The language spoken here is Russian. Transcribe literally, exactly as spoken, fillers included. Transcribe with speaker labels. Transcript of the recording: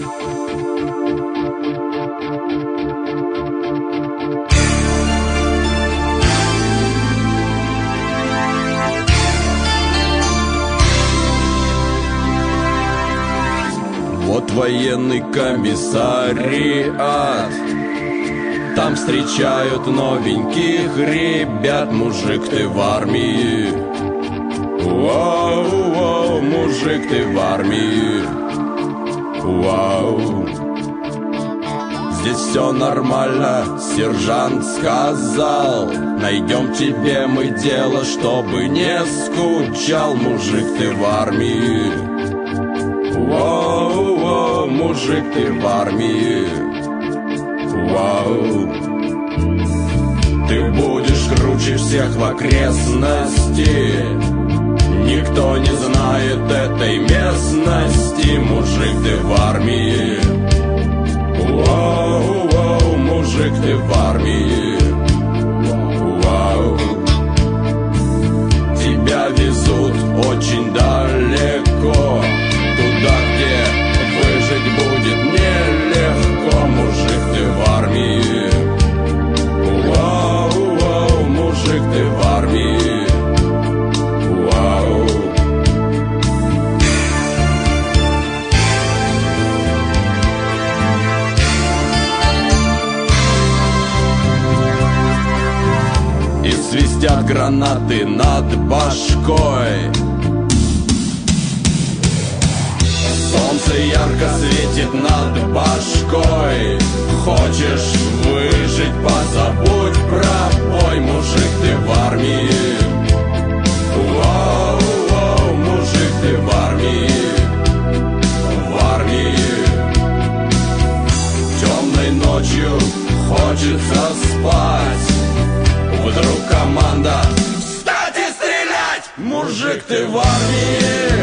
Speaker 1: Вот военный комиссариат, там встречают новеньких ребят. Мужик, ты в армии, вау, вау, мужик, ты в армии, вау. Здесь все нормально, сержант сказал. Найдем тебе мы дело, чтобы не скучал. Мужик, ты в армии, вау, вау, мужик, ты в армии, вау. Ты будешь круче всех в окрестности, никто не знает этой местности. Мужик, ты в армии, вау, вау, мужик, ты в армии, вау. Тебя везут очень далеко, туда, где выжить будет нелегко. Мужик, ты в армии, вау, вау, мужик, ты в армии, вау. И свистят гранаты над башкой, солнце ярко светит над башкой. Хочешь выжить, позабудь про бой. Мужик, ты в армии, вау, вау, мужик, ты в армии, в армии. Темной ночью хочется спать, вдруг команда: встать и стрелять! Мужик, ты в армии,